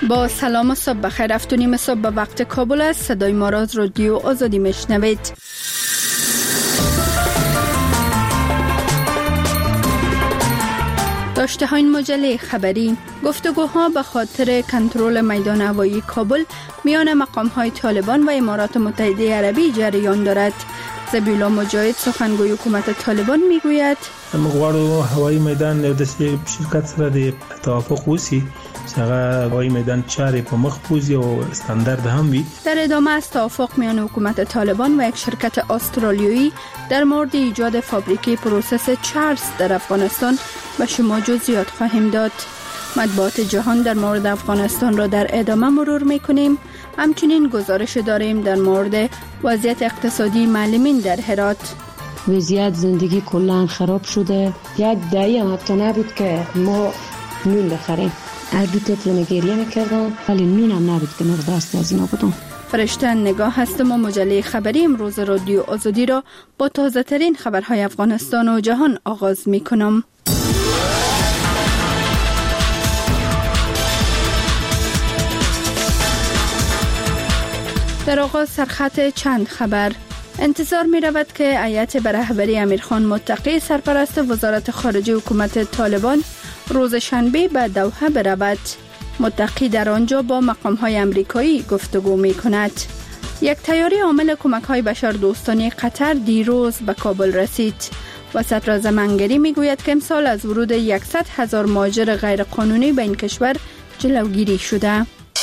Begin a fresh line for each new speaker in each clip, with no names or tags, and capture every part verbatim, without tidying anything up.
با سلام و صبح بخیر. هفت و نیم صبح به وقت کابل است. صدای ما را از رادیو آزادی میشنوید. داشته های مجله خبری: گفتگوها به خاطر کنترل میدان هوایی کابل میان مقام های طالبان و امارات متحده عربی جریان دارد. ذبیحالله مجاهد سخنگوی حکومت طالبان میگوید
مغواړو هوایی میدان د شرکت سره د توافق وسی څنګه هوایی میدان چارې په مخ بوزي او استاندارد هم وي.
در ادامه از توافق میان حکومت طالبان و یک شرکت استرالیایی در مورد ایجاد فابریکه پروسس چارز در افغانستان به شما جزئیات خواهیم داد. مطبوعات جهان در مورد افغانستان را در ادامه مرور میکنیم. همچنین گزارش داریم در مورد وضعیت اقتصادی معلمین در هرات.
وضعیت زندگی کلان خراب شده. یک دهه هم حتی نبود که ما نون بخریم. هر دو تتل گریه میکردم ولی نون هم نبود که نور دست از اینا بودم.
فرشته نگاه هستم و مجله خبری امروز رادیو آزادی را با تازه ترین خبرهای افغانستان و جهان آغاز میکنم. در آغاز سرخط چند خبر. انتظار می رود که هیئت به رهبری امیرخان متقی سرپرست وزارت خارجه حکومت طالبان روز شنبه به دوحه برود. متقی در آنجا با مقام های امریکایی گفتگو می کند. یک تیاری عامل کمک های بشردوستانه قطر دیروز به کابل رسید. وسط رضا منگری می گوید که امسال از ورود صد هزار مهاجر غیر قانونی به این کشور جلوگیری شده.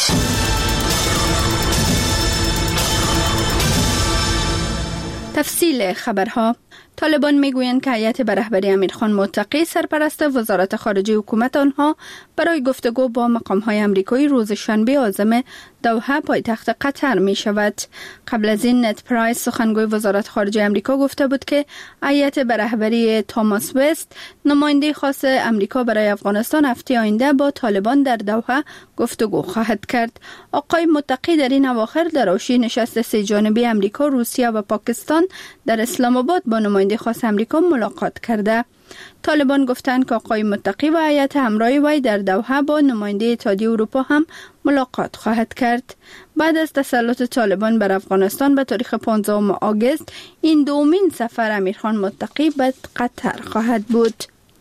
تفصیل خبرها: طالبان میگویند که هیئت به رهبری امیرخان متقی سرپرست وزارت خارجه حکومت آنها برای گفتگو با مقام‌های امریکایی روز شنبه عازم دوحه پایتخت قطر می شود. قبل از این نت پرایس سخنگوی وزارت خارجه امریکا گفته بود که هیئت به رهبری توماس وست نماینده خاص امریکا برای افغانستان هفته آینده با طالبان در دوحه گفتگو خواهد کرد. آقای متقی در این اواخر در حاشیه نشست سه جانبه امریکا، روسیه و پاکستان در اسلام آباد با نماینده خاص امریکا ملاقات کرده. طالبان گفتند که آقای متقی و هیئت همراه وی در دوحه با نماینده اتحادیه اروپا هم ملاقات خواهد کرد. بعد از تسلط طالبان بر افغانستان به تاریخ پانزدهم آگوست این دومین سفر امیرخان متقی به قطر خواهد بود.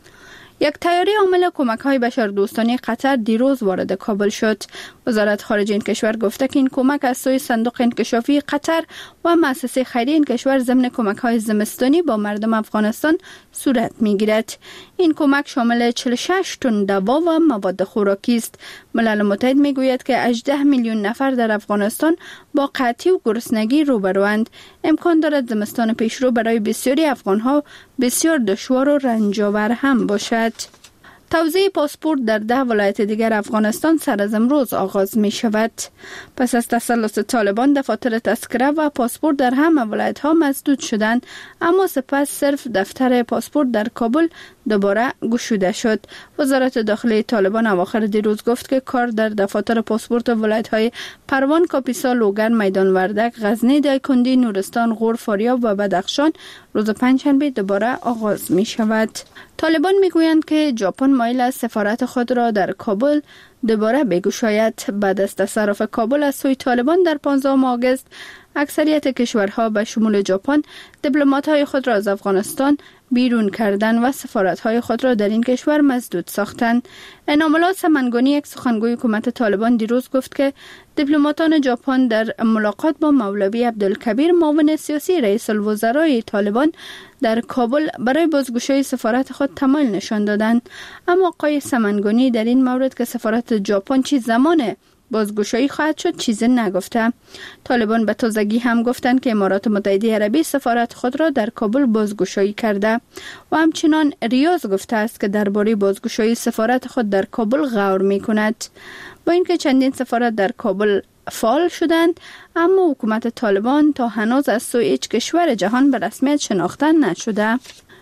یک تیاری عامل کمک‌های بشردوستانه قطر دیروز وارد کابل شد. وزارت خارجه این کشور گفته که این کمک از سوی صندوق انکشافی قطر و مؤسسه خیریه این کشور ضمن کمک‌های زمستانی با مردم افغانستان صورت می‌گیرد. این کمک شامل چهل و شش تن دوا و مواد خوراکی است. ملل متحد می‌گوید که هجده میلیون نفر در افغانستان با قحطی و گرسنگی روبروند. امکان دارد زمستان پیشرو برای بسیاری افغان‌ها بسیار دشوار و رنج‌آور هم باشد. توزیع پاسپورت در ده ولایت دیگر افغانستان سر از امروز آغاز می شود. پس از تسلط طالبان دفاتر تذکره و پاسپورت در همه ولایت ها مسدود شدند، اما سپس صرف دفتر پاسپورت در کابل دوباره گشوده شد. وزارت داخلی طالبان اواخر دیروز گفت که کار در دفاتر پاسپورت ولایت های پروان، کاپیسا، لوگر، میدان وردک، غزنی، دایکندی، نورستان، غور، فاریاب و بدخشان روز پنجشنبه دوباره آغاز می شود. طالبان می گویند که ژاپن مایل است سفارت خود را در کابل دوباره بگشاید. بعد از تصرف کابل از سوی طالبان در پانزدهم آگوست اکثریت کشورها به شمول ژاپن دیپلمات‌های خود را از افغانستان بیرون کردند و سفارت‌های خود را در این کشور مسدود ساختند. انعام الله سمنگانی، یک سخنگوی حکومت طالبان، دیروز گفت که دیپلماتان ژاپن در ملاقات با مولوی عبدالکبیر، معاون سیاسی رئیس الوزرای طالبان در کابل، برای بازگشایی سفارت خود تمایل نشان دادند. اما آقای سمنگانی در این مورد که سفارت ژاپن چه زمان بازگشایی خواهد شد چیزی نگفته. طالبان به تازگی هم گفتند که امارات متحده عربی سفارت خود را در کابل بازگشایی کرده و همچنان ریاض گفته است که درباره بازگشایی سفارت خود در کابل غور می کند. با اینکه چندین سفارت در کابل فعال شدند، اما حکومت طالبان تا هنوز از سوی هیچ کشور جهان به رسمیت شناخته نشده.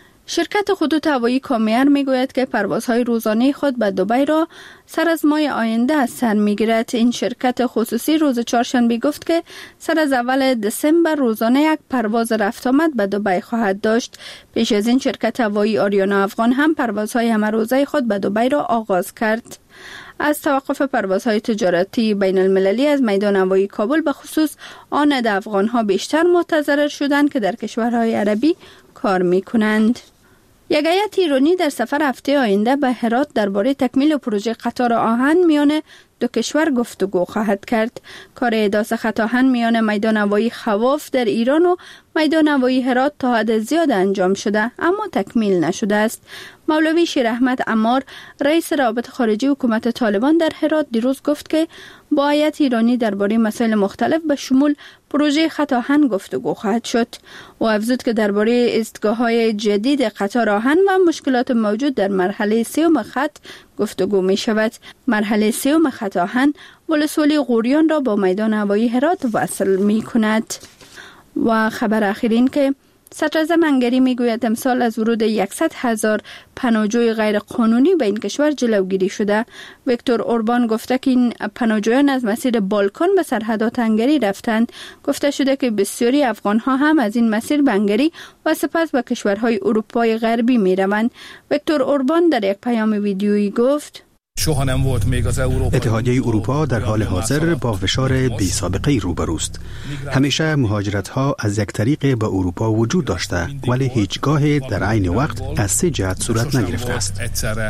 شرکت خطوط هوایی کامیر میگوید که پروازهای روزانه خود به دبی را سر از ماه آینده از سر میگیرد. این شرکت خصوصی روز چهارشنبه گفت که سر از اول دسامبر روزانه یک پرواز رفت آمد به دبی خواهد داشت. پیش از این شرکت هوایی آریانا افغان هم پروازهای همه روزه خود به دبی را آغاز کرد. از توقف پروازهای تجارتی بین المللی از میدان هوایی کابل به خصوص آن د افغانها بیشتر متضرر شدند که در کشورهای عربی کار می کنند. یک هیئت ایرانی در سفر هفته آینده به هرات درباره تکمیل پروژه قطار آهن میان دو کشور گفتگو خواهد کرد. کار احداث خط آهن میان میدان هوایی خواف در ایران و میدان هوایی هرات تا حد زیاد انجام شده اما تکمیل نشده است. مولوی شیر احمد عمار رئیس روابط خارجی حکومت طالبان در هرات دیروز گفت که با هیئت ایرانی درباره مسائل مختلف به شمول پروژه خط آهن گفتگو خواهد شد. او افزود که درباره ایستگاه‌های جدید قطار آهن و مشکلات موجود در مرحله سوم خط گفتگو می شود. مرحله سوم خط آهن ولسوالی غوریان را با میدان هوایی هرات وصل می کند. و خبر اخیرین که صدراعظم هنگری میگوید امسال از ورود صد هزار پناهجوی غیر قانونی به این کشور جلوگیری شده. ویکتور اوربان گفته که این پناهجویان از مسیر بالکان به سرحدات هنگری رفتند. گفته شده که بسیاری افغانها هم از این مسیر به هنگری و سپس به کشورهای اروپای غربی می روند. ویکتور اوربان در یک پیام ویدیویی گفت:
اتحادیه اروپا در حال حاضر با فشار بی سابقه روبروست. همیشه مهاجرت ها از یک طریق به اروپا وجود داشته ولی هیچگاه در عین وقت از سه جهت صورت نگرفته است.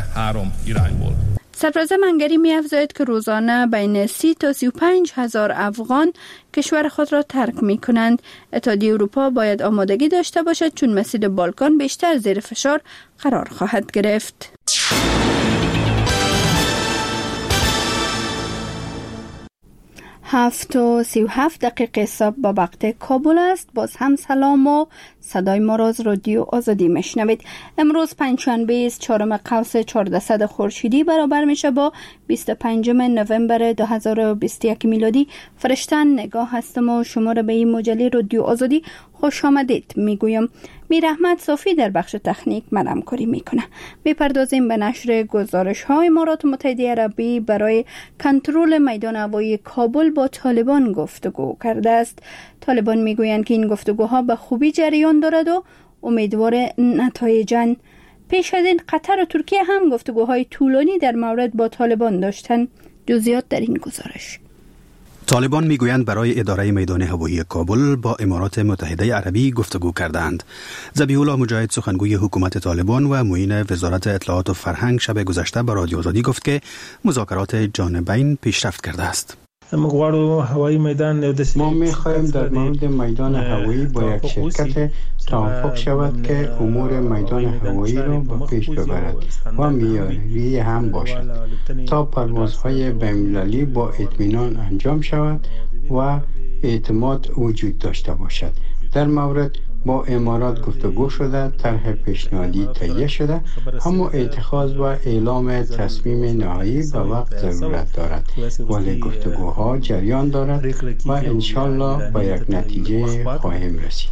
صدراعظم هنگری می افزاید که روزانه بین سی تا سی و پنج هزار افغان کشور خود را ترک می کنند. اتحادیه اروپا باید آمادگی داشته باشد چون مسیر بالکان بیشتر زیر فشار قرار خواهد گرفت. هفت و سی و هفت دقیقه صبح با وقت کابل است. باز هم سلام و صدای ما را از رادیو آزادی میشنوید. امروز پنجشنبه است، چهارم قوس چهاردهصد خورشیدی برابر میشه با بیست و پنجم نوامبر دو هزار و بیست و یک میلادی. فرشتن نگاه هستم و شما را به این مجله رادیو آزادی خوش آمدید میگویم. میر احمد صافی در بخش تکنیک من همکاری میکنه. میپردازیم به نشر گزارش های امارات متحده عربی برای کنترل میدان هوایی کابل با طالبان گفتگو کرده است. طالبان میگویند که این گفتگوها به خوبی جریان دارد و امیدوار نتایجن. پیش از این قطر و ترکیه هم گفتگوهای طولانی در مورد با طالبان داشتند. جزئیات در این گزارش.
طالبان میگویند برای اداره میدان هوایی کابل با امارات متحده عربی گفتگو کردند. ذبیح الله مجاهد سخنگوی حکومت طالبان و معین وزارت اطلاعات و فرهنگ شب گذشته به رادیو آزادی گفت که مذاکرات جانبین پیشرفت کرده است.
ما می‌خواهیم در مورد میدان هوایی با یک شرکت توافق شود که امور میدان هوایی را به پیش ببرد و معیاری هم باشد تا پروازهای بین‌المللی با اطمینان انجام شود و اعتماد وجود داشته باشد. در مورد با امارات گفتگو شده، طرح پیشنهادی تهیه شده، اما اتخاذ و اعلام تصمیم نهایی به وقت ضرورت دارد، ولی گفتگوها جریان دارد و انشالله به یک نتیجه خواهیم رسید.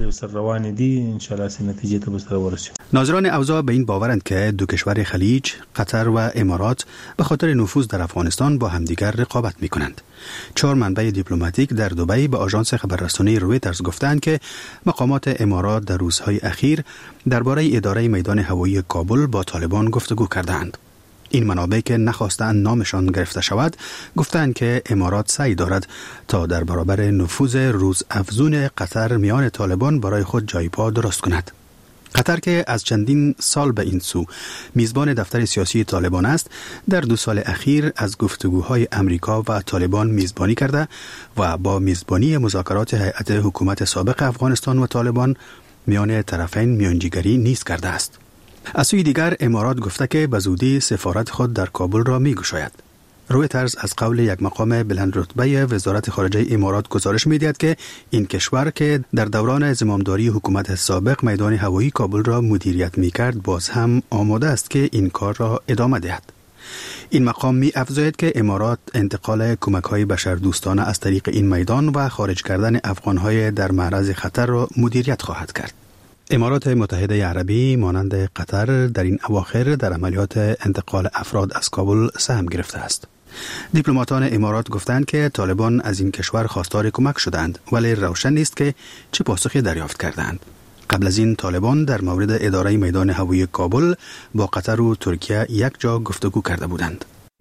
ناظران اوضاع به این باورند که دو کشور خلیج، قطر و امارات به خاطر نفوذ در افغانستان با همدیگر رقابت می کنند. چهار منبع دیپلماتیک در دبی به آژانس خبررسانی رویترز گفتند که مقامات امارات در روزهای اخیر درباره اداره میدان هوایی کابل با طالبان گفتگو کردند. این منابع که نخواستند نامشان گرفته شود گفتند که امارات سعی دارد تا در برابر نفوذ روزافزون قطر میان طالبان برای خود جای پا درست کند. قطر که از چندین سال به این سو میزبان دفتر سیاسی طالبان است، در دو سال اخیر از گفتگوهای امریکا و طالبان میزبانی کرده و با میزبانی مذاکرات هیئت حکومت سابق افغانستان و طالبان میان طرفین میانجیگری نیز کرده است. از سوی دیگر امارات گفته که به زودی سفارت خود در کابل را میگشاید. رویترز از قول یک مقام بلند رتبه وزارت خارجه امارات گزارش می‌دهد که این کشور که در دوران زمامداری حکومت سابق میدان هوایی کابل را مدیریت می‌کرد باز هم آماده است که این کار را ادامه دهد. این مقام می‌افزاید که امارات انتقال کمک‌های بشردوستانه از طریق این میدان و خارج کردن افغان‌های در معرض خطر را مدیریت خواهد کرد. امارات متحده عربی مانند قطر در این اواخر در عملیات انتقال افراد از کابل سهم گرفته است. دیپلماتان امارات گفتند که طالبان از این کشور خواستار کمک شدند ولی روشن نیست که چه پاسخی دریافت کردند. قبل از این طالبان در مورد اداره میدان هوایی کابل با قطر و ترکیه یک جا گفتگو کرده بودند.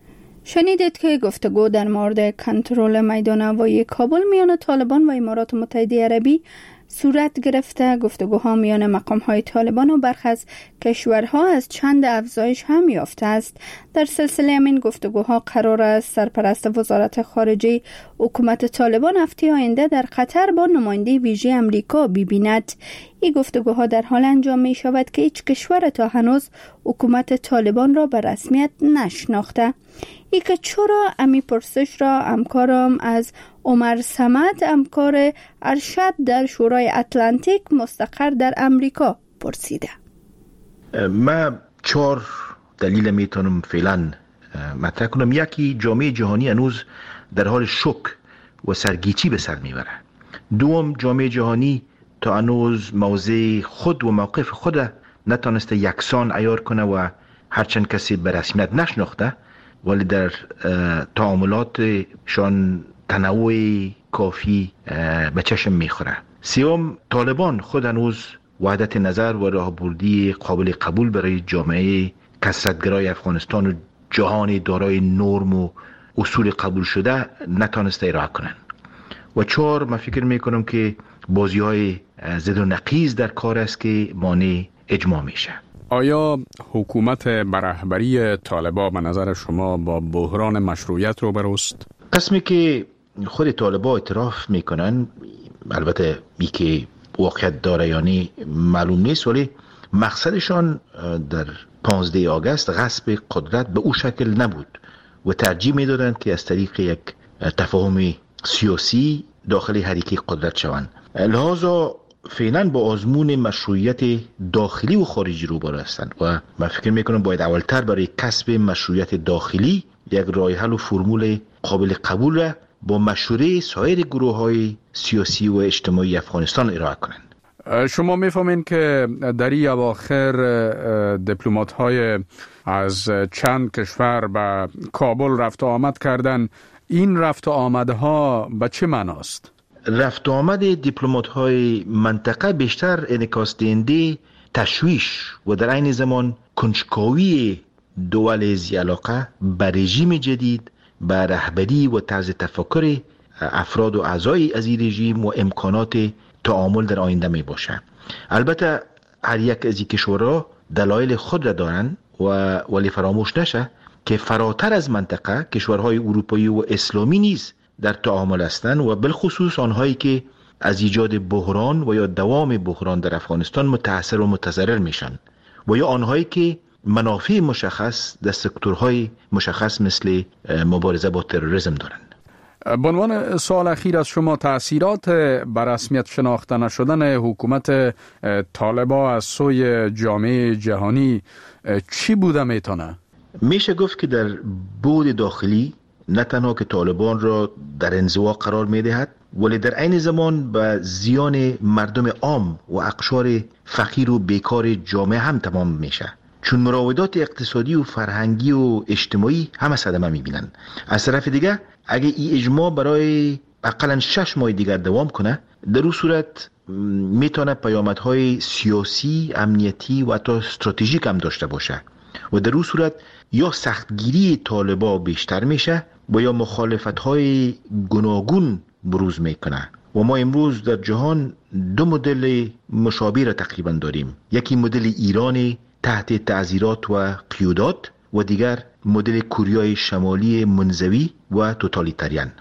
شنیدید که گفتگو در مورد کنترل میدان هوایی کابل میان طالبان و امارات متحده عربی صورت گرفته. گفتگوها میان مقام‌های طالبان و برخی از کشورها از چند افزایش هم یافته است. در سلسله همین گفتگوها قرار است سرپرست وزارت خارجه حکومت طالبان هفته آینده در قطر با نماینده ویژه امریکا ببیند. این گفتگوها در حال انجام می شود که هیچ کشور تا هنوز حکومت طالبان را به رسمیت نشناخته. ای که چرا امی پرسش را همکارم از عمر صمد، همکار ارشد در شورای اتلانتیک مستقر در امریکا پرسیده.
من چهار دلیل میتونم فعلا مطرح کنم. یکی، جامعه جهانی هنوز در حال شک و سرگیچی به سر میبره. دوم، جامعه جهانی تا هنوز موضع خود و موقف خود نتانسته یکسان عیار کنه و هرچند کسی به رسمیت نشناخته ولی در تعاملاتشان تنوع کافی به چشم میخوره. سوم، طالبان خود هنوز وحدت نظر و راهبردی قابل قبول برای جامعه کثرت‌گرای افغانستان و جهان دارای نرم و اصول قبول شده نتانسته ارائه کنن. و چهار، من فکر میکنم که بازی های زد و نقیض در کار است که مانع اجماع میشه.
آیا حکومت برهبری طالبان به نظر شما با بحران مشروعیت روبروست؟
قسمی که خود طالبان اعتراف میکنن، البته ای که واقعیت داره یعنی معلوم نیست، ولی مقصدشان در پانزده آگوست غصب قدرت به او شکل نبود و ترجیح میدادند که از طریق یک تفاهم سیاسی داخل حریقه قدرت شوند. لحاظا فعلا با آزمون مشروعیت داخلی و خارجی روبرو هستند و من فکر میکنم باید اولتر برای کسب مشروعیت داخلی یک راه حل و فرمول قابل قبول را با مشوره سایر گروه های سیاسی و اجتماعی افغانستان ارائه کنند.
شما میفهمین که در این اواخر دیپلمات های از چند کشور به کابل رفت و آمد کردن. این رفت و آمدها به چه معناست؟
رفت و آمد دیپلمات های منطقه بیشتر انعکاس دهنده تشویش و در عین زمان کنجکاوی دول ذی علاقه به رژیم جدید، به رهبری و طرز تفکر افراد و اعضای از این رژیم و امکانات تعامل در آینده می باشه. البته هر یک از این کشورها دلایل خود را دارند و ولی فراموش نشه که فراتر از منطقه کشورهای اروپایی و اسلامی نیز در تعامل هستند و بالخصوص آنهایی که از ایجاد بحران و یا دوام بحران در افغانستان متاثر و متضرر میشن و یا آنهایی که منافع مشخص در سکتورهای مشخص مثل مبارزه با تروریسم دارند.
به عنوان سوال اخیر از شما، تأثیرات بر رسمیت شناخته نشدن حکومت طالبان از سوی جامعه جهانی چی بوده میتونه؟
میشه گفت که در بعد داخلی نه تنها که طالبان را در انزوا قرار میدهد ولی در عین زمان به زیان مردم عام و اقشار فقیر و بیکار جامعه هم تمام میشه، چون مراودات اقتصادی و فرهنگی و اجتماعی همه صدمه میبینن. از طرف دیگه اگه این اجماع برای اقلا شش ماه دیگر دوام کنه، در اون صورت میتونه پیامدهای سیاسی، امنیتی و حتی استراتژیک هم داشته باشه و در اون صورت یا سختگیری طالبان بیشتر میشه و یا مخالفت‌های گوناگون بروز میکنه و ما امروز در جهان دو مدل مشابه را تقریبا داریم. یکی مدل ایران تحت تعزیرات و قیودات و دیگر مدل کوریای شمالی منزوی و توتالیتریان.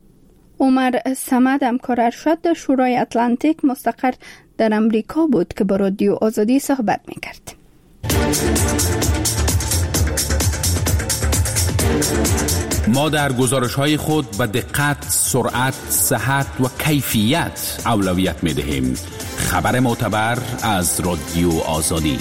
عمر صمد، همکار ارشد در شورای اتلانتیک مستقر در امریکا بود که با رادیو آزادی صحبت میکرد.
ما در گزارش‌های خود به دقت، سرعت، صحت و کیفیت اولویت می‌دهیم. خبر معتبر از رادیو آزادی.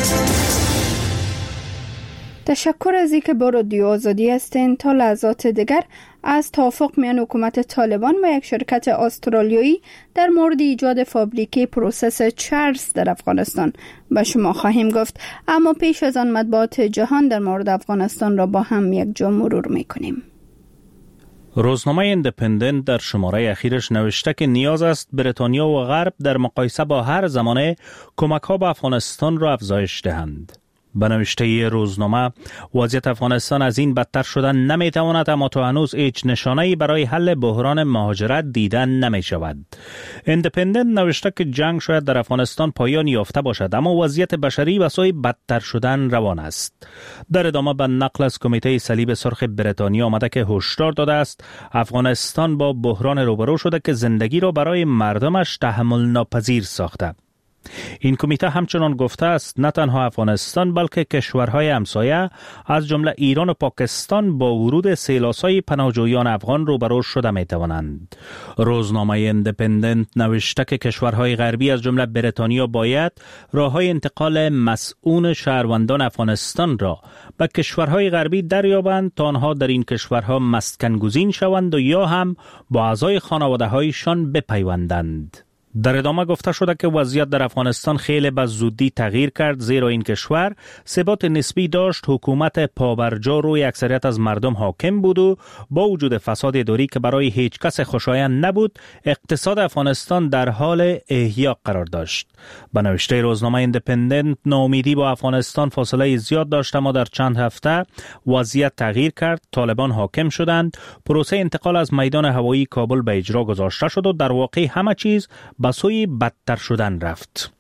تشکر از اینکه با رادیو آزادی هستین. تا لحظات دیگر از توافق میان حکومت طالبان و یک شرکت استرالیایی در مورد ایجاد فابریکه پروسس چرس در افغانستان به شما خواهیم گفت، اما پیش از آن مطبوعات جهان در مورد افغانستان را با هم یک جا مرور میکنیم.
روزنامه ایندیپندنت در شماره اخیرش نوشته که نیاز است بریتانیا و غرب در مقایسه با هر زمانه کمک‌ها به افغانستان را افزایش دهند. به نوشته روزنامه وضعیت افغانستان از این بدتر شدن نمیتواند، اما تا هنوز هیچ نشانه‌ای برای حل بحران مهاجرت دیده نمی شود. ایندیپندنت نوشته که جنگ شاید در افغانستان پایان یافته باشد، اما وضعیت بشری به سوی بدتر شدن روان است. در ادامه به نقل از کمیته صلیب سرخ بریتانیا آمده که هشدار داده است افغانستان با بحران روبرو شده که زندگی را برای مردمش تحمل ناپذیر ساخته. این کمیته همچنان گفته است نه تنها افغانستان بلکه کشورهای همسایه از جمله ایران و پاکستان با ورود سیلاسای پناهجویان افغان روبرو شده می توانند. روزنامه ایندیپندنت نوشته که کشورهای غربی از جمله بریتانیا باید راههای انتقال مسئول شهروندان افغانستان را به کشورهای غربی دریابند تا آنها در این کشورها مسکن گزین شوند و یا هم با اعضای خانواده‌هایشان بپیوندند. در ادامه گفته شده که وضعیت در افغانستان خیلی به زودی تغییر کرد، زیرا این کشور ثبات نسبی داشت، حکومت پابرجا روی اکثریت از مردم حاکم بود و با وجود فساد اداری که برای هیچ کس خوشایند نبود، اقتصاد افغانستان در حال احیا قرار داشت. به نوشته روزنامه ایندیپندنت ناامیدی با افغانستان فاصله زیاد داشت، اما در چند هفته وضعیت تغییر کرد، طالبان حاکم شدند، پروسه انتقال از میدان هوایی کابل به اجرا گذاشته شد و در واقع همه چیز به سوی بدتر شدن رفت.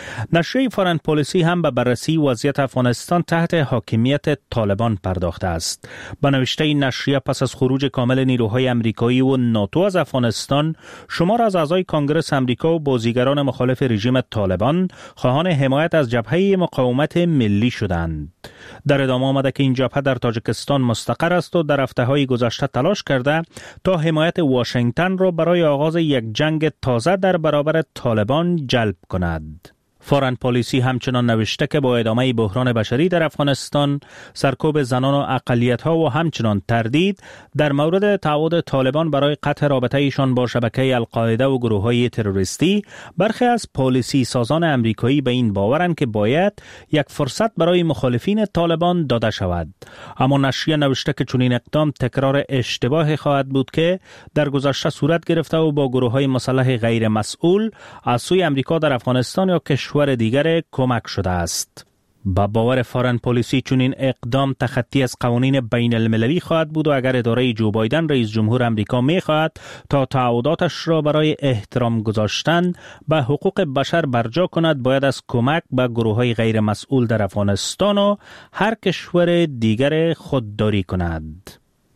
نشریه فارن پالیسی هم به بررسی وضعیت افغانستان تحت حاکمیت طالبان پرداخته است. به نوشته این نشریه پس از خروج کامل نیروهای امریکایی و ناتو از افغانستان، شمار از اعضای کانگرس امریکا و بازیگران مخالف رژیم طالبان خواهان حمایت از جبهه مقاومت ملی شدند. در ادامه آمده که این جبهه در تاجیکستان مستقر است و در هفته‌های گذشته تلاش کرده تا حمایت واشنگتن را برای آغاز یک جنگ تازه در برابر طالبان جلب کند. فارن پالیسی همچنان نوشته که با ادامه بحران بشری در افغانستان، سرکوب زنان و اقلیت‌ها و همچنان تردید در مورد تعهد طالبان برای قطع رابطه ایشان با شبکه القاعده و گروه‌های تروریستی، برخی از پالیسی سازان امریکایی به این باورند که باید یک فرصت برای مخالفین طالبان داده شود. اما نشریه نوشته که چنین اقدام تکرار اشتباه خواهد بود که در گذشته صورت گرفته و با گروه‌های مسلح غیر مسئول از سوی امریکا در افغانستان یا کشور دیگر کمک شده است. با باور فارن پالیسی چنین اقدام تخطی از قوانین بین المللی خواهد بود و اگر اداره جو بایدن رئیس جمهور امریکا می خواهد تا تعهداتش را برای احترام گذاشتن به حقوق بشر برجا کند، باید از کمک به گروه‌های غیر مسئول در افغانستان و هر کشور دیگر خودداری کند.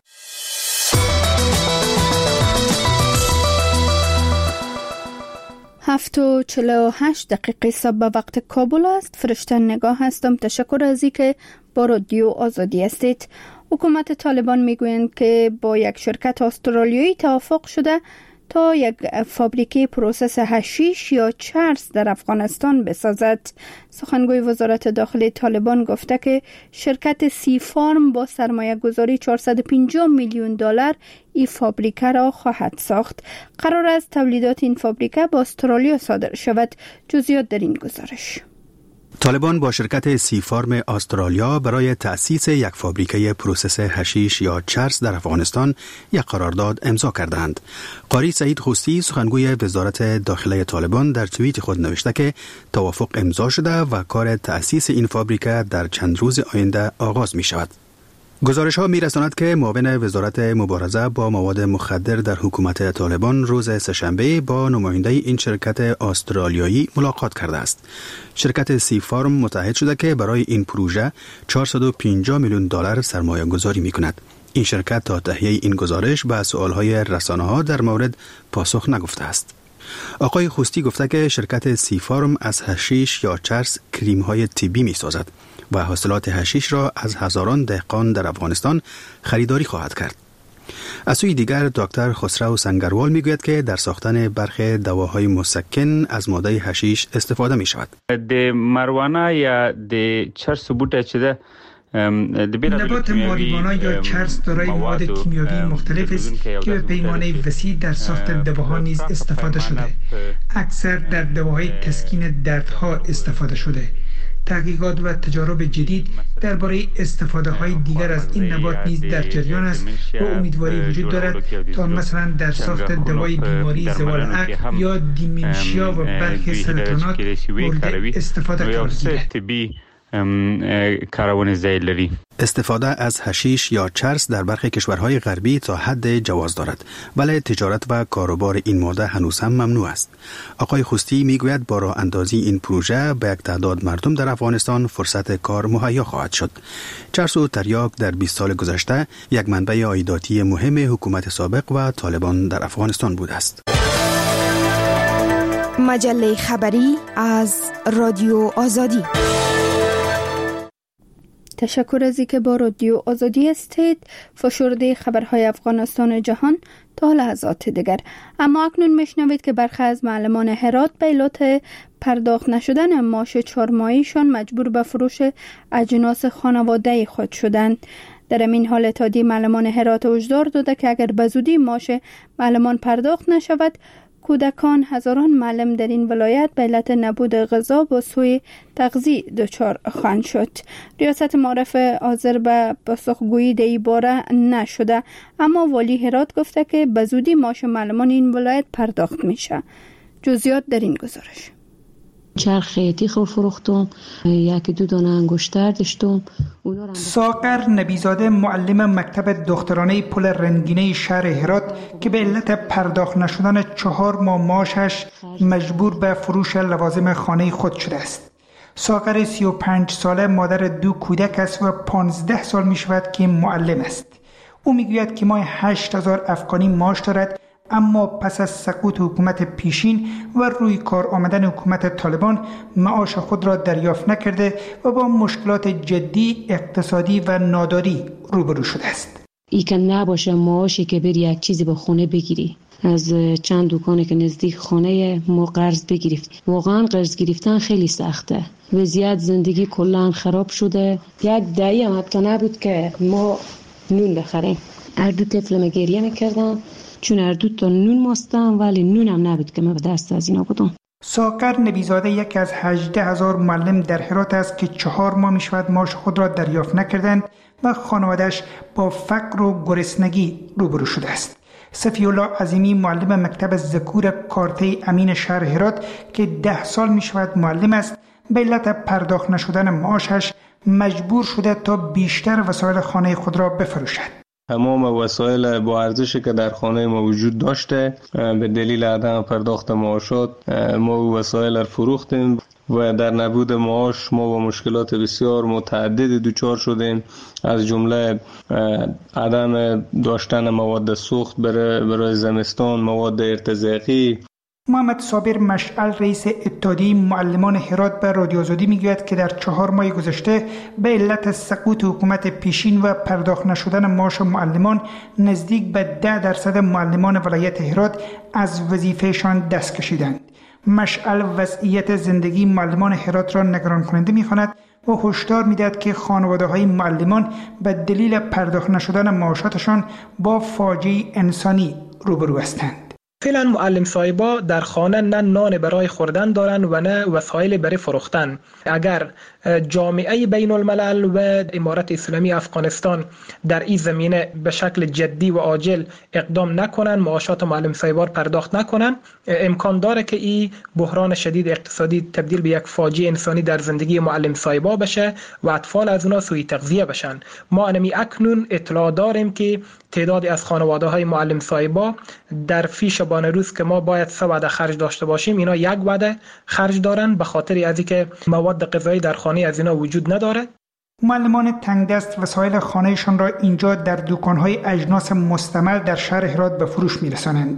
هفت و چل و هشت دقیقه صبح به وقت کابل است. فرشته نگاه هستم. تشکر از اینکه با رادیو آزادی هستید. حکومت طالبان میگویند که با یک شرکت استرالیایی توافق شده تا یک فابریکه پروسس حشیش یا چرس در افغانستان بسازد. سخنگوی وزارت داخلی طالبان گفته که شرکت سی فارم با سرمایه گذاری چهارصد و پنجاه میلیون دلار این فابریکه را خواهد ساخت. قرار است تولیدات این فابریکه با استرالیا صادر شود. جزئیات در این گزارش.
طالبان با شرکت سی فارم استرالیا برای تأسیس یک فابریکه پروسس حشیش یا چرس در افغانستان یک قرارداد امضا کردند. قاری سعید خوستی سخنگوی وزارت داخلی طالبان در توییت خود نوشته که توافق امضا شده و کار تأسیس این فابریکه در چند روز آینده آغاز می شود. گزارش ها می رساند که معاون وزارت مبارزه با مواد مخدر در حکومت طالبان روز سه‌شنبه با نماینده این شرکت استرالیایی ملاقات کرده است. شرکت سی فارم متحد شده که برای این پروژه چهارصد و پنجاه میلیون دلار سرمایه گذاری می کند. این شرکت تا تهیه این گزارش به سؤالهای رسانه ها در مورد پاسخ نگفته است. آقای خوستی گفته که شرکت سی فارم از حشیش یا چرس کریم های طبی می سازد و حاصلات حشیش را از هزاران دهقان در افغانستان خریداری خواهد کرد. از سوی دیگر دکتر خسرو سنگروال میگوید که در ساختن برخی دواهای مسکن از ماده حشیش استفاده می شود.
د مروانه یا د چرس بوته چې ده
نبات ماریوانا یا چرس دارای مواد کیمیایی مختلف است که به پیمانه وسیع در ساخت دواها نیز استفاده شده. اکثر در دواهای تسکین دردها استفاده شده. تحقیقات و تجارب جدید درباره استفاده های دیگر از این نبات نیز در جریان است و امیدواری وجود دارد تا مثلا در ساخت دوای بیماری زوال عقل یا دیمنشیا و برخی سرطانات مورد استفاده قرار گیرد.
کاروان زیل لري.
استفاده از حشیش یا چرس در برخی کشورهای غربی تا حد جواز دارد، ولی تجارت و کاروبار این ماده هنوز هم ممنوع است. آقای خوستی میگوید با راه اندازی این پروژه به یک تعداد مردم در افغانستان فرصت کار مهیا خواهد شد. چرس و تریاک در بیست سال گذشته یک منبع عایداتی مهم حکومت سابق و طالبان در افغانستان بوده است.
مجله خبری از رادیو آزادی.
تشکر از اینکه با رادیو آزادی هستید. فشرده خبرهای افغانستان و جهان تا لحظات دیگر. اما اکنون میشنوید که برخی از معلمان هرات به علت پرداخت نشدن معاش چهار ماهیشان مجبور به فروش اجناس خانواده خود شدند. در این حال اتحادیه معلمان هرات هشدار داده که اگر به زودی معاش معلمان پرداخت نشود، کودکان هزاران معلم در این ولایت به علت نبود غذا و سوء تغذیه دچار خواهند شد. ریاست معارف حاضر به پاسخگویی در این باره نشده، اما والی هرات گفته که به زودی معاش معلمان این ولایت پرداخت میشه. جزئیات در این گزارش.
چرخ تیخ فروختم، یکی دو دانه انگشتر داشتم.
ساغر نبیزاده معلم مکتب دخترانه پل رنگینه شهر هرات که به علت پرداخت نشدن چهار ماه معاشش مجبور به فروش لوازم خانه خود شده است. ساغر سی و پنج ساله مادر دو کودک است و پانزده سال می شود که معلم است. او می گوید که ماه هشت هزار افغانی معاش دارد، اما پس از سقوط حکومت پیشین و روی کار آمدن حکومت طالبان معاش خود را دریافت نکرده و با مشکلات جدی اقتصادی و ناداری روبرو شده است.
ای که نباشه معاشی که بری یک چیزی به خونه بگیری، از چند دکانی که نزدیک خانه ما قرض بگیرید. واقعا قرض گرفتن خیلی سخته. وضعیت زندگی کلا خراب شده. یک دهی هم حتی نبود که ما نون بخریم. هر دو طفلم گریه میکردن چون هر دو تا نون ماستم، ولی نونم نبود که من به دست از اینا بودم.
ساغر نبیزاده یک از هجده هزار معلم در هرات است که چهار ماه می شود معاش خود را دریافت نکردند و خانواده‌اش با فقر و گرسنگی روبرو شده است. صفی الله عظیمی معلم مکتب ذکور کارته امین شهر هرات که ده سال می شود معلم است، به علت پرداخت نشدن معاشش مجبور شده تا بیشتر وسایل خانه خود را بفروشد.
تمام وسایل با ارزشی که در خانه ما وجود داشته به دلیل عدم پرداخت معاشات ما وسایل را فروختیم و در نبود معاش ما با مشکلات بسیار متعدد دچار شدیم، از جمله عدم داشتن مواد سوخت برای برای زمستان، مواد ارتزاقی.
محمد صابر مشعل رئیس اتحادیه معلمان هرات به رادیو آزادی میگوید که در چهار ماه گذشته به علت سقوط حکومت پیشین و پرداخت نشدن معاش معلمان نزدیک به ده درصد معلمان ولایت هرات از وظیفهشان دست کشیدند. مشعل وضعیت زندگی معلمان هرات را نگران کننده می‌خواند و هشدار می‌دهد که خانواده‌های معلمان به دلیل پرداخت نشدن معاشاتشان با فاجعه انسانی روبرو هستند.
فعلا معلم صاحبا در خانه نه نان برای خوردن دارن و نه وسایل برای فروختن. اگر جامعه بین الملل و امارت اسلامی افغانستان در این زمینه به شکل جدی و عاجل اقدام نکنن، معاشات معلم صاحبا پرداخت نکنن، امکان داره که این بحران شدید اقتصادی تبدیل به یک فاجعه انسانی در زندگی معلم صاحبا بشه و اطفال از اونا سوء تغذیه بشن. ما انمی اکنون اطلاع داریم که تعدادی از خانواده های معلم صاحبا در فی شبانه روز که ما باید سه وعده خرج داشته باشیم، اینا یک وعده خرج دارن به خاطر از اینکه مواد غذایی در خانه از اینا وجود نداره.
معلمان تنگ دست وسایل خانهشان را اینجا در دکان‌های اجناس مستعمل در شهر هرات به فروش می‌رسانند.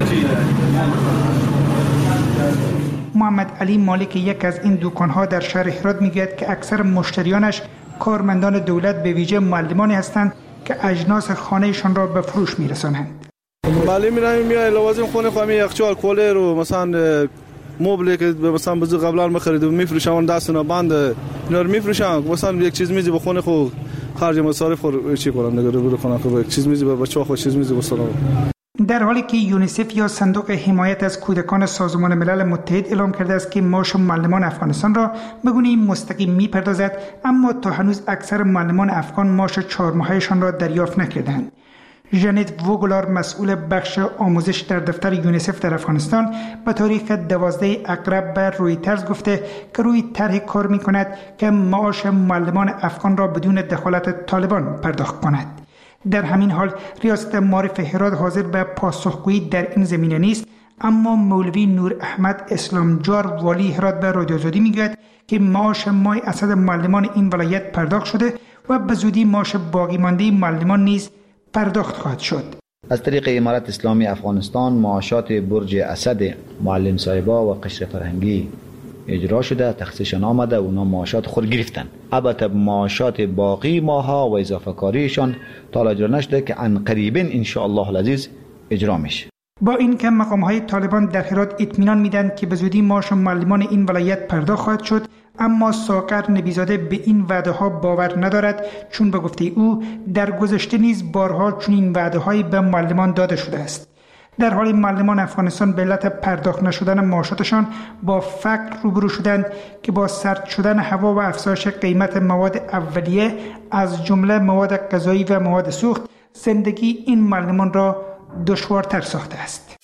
محمد علی مالک یک از این دکان‌ها در شهر هرات میگوید که اکثر مشتریانش کارمندان دولت به ویژه معلمانی هستند که اجناس خانهشان را به فروش می‌رسانند.
معلم می‌ریم میای لوازم خونه خو می یخچال کولر و مثلا مبل که مثلا بزرگ قبلا ما خریدم میفروشم دستنا بند اینا رو میفروشم، مثلا یک چیز میزی به خونه خو خرج مصارف خو چی کنم نگاره برو خونه خو یک چیز میزی به بچه‌ها خو چیز میزی بسلام.
در حالی که یونیسف یا صندوق حمایت از کودکان سازمان ملل متحد اعلام کرده است که معاش معلمان افغانستان را به گونه‌ای مستقیم میپردازد، اما تا هنوز اکثر معلمان افغان معاش چهار ماهه‌شان را دریافت نکردند. ژنت ووگلار مسئول بخش آموزش در دفتر یونیسف در افغانستان به تاریخ دوازده اقرب به رویترز گفته که روی طرح کار می کند که معاش معلمان افغان را بدون دخالت طالبان پرداخت کند. در همین حال ریاست معارف هرات حاضر به پاسخگویی در این زمینه نیست، اما مولوی نور احمد اسلامجار والی هرات به رادیو آزادی میگوید که معاش ماه اسد معلمان این ولایت پرداخت شده و به زودی معاش باقی مانده معلمان نیز پرداخت خواهد شد.
از طریق امارت اسلامی افغانستان معاشات برج اسد معلم صاحبا و قشر فرهنگی اجرا شده، تخصیصشان آمده و اونا معاشات خود گرفتن. البته معاشات باقی ماها و اضافه کاریشان تا اجرا نشده که عن قریبا ان شاء الله العزیز اجرا میشه.
با این که مقام‌های طالبان در هرات اطمینان میدن که به زودی معاش معلمان این ولایت پرداخت خواهد شد، اما ساغر نبیزاده به این وعده ها باور ندارد، چون به گفته او در گذشته نیز بارها چنین وعده هایی به معلمان داده شده است. در حالی معلمان افغانستان به علت پرداخت نشدن معاشاتشان با فقر روبرو شدند که با سرد شدن هوا و افزایش قیمت مواد اولیه از جمله مواد غذایی و مواد سوخت، زندگی این معلمان را دشوارتر ساخته است.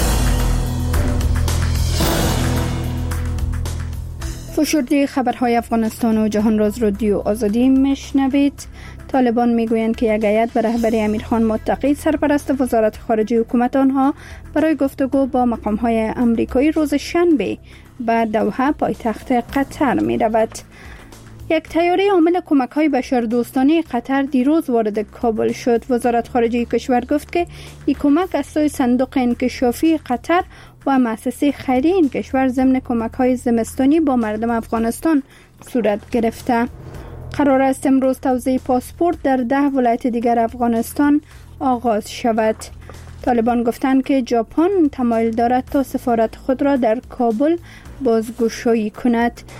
فشرده خبرهای افغانستان و جهان راز رادیو آزادی میشنوید. طالبان میگویند که یک هیئت به رهبری امیرخان متقی سرپرست وزارت خارجه حکومت آنها برای گفتگو با مقام‌های آمریکایی روز شنبه به دوحه پایتخت قطر می رود. یک طیاره حامل کمک‌های بشردوستانه قطر دیروز وارد کابل شد. وزارت خارجه کشور گفت که این کمک از سوی صندوق انکشافی قطر و مؤسسه خیریه این کشور ضمن کمک‌های زمستانی با مردم افغانستان صورت گرفته. قرار است امروز توزیع پاسپورت در ده ولایت دیگر افغانستان آغاز شود. طالبان گفتند که ژاپن تمایل دارد تا سفارت خود را در کابل بازگشایی کند.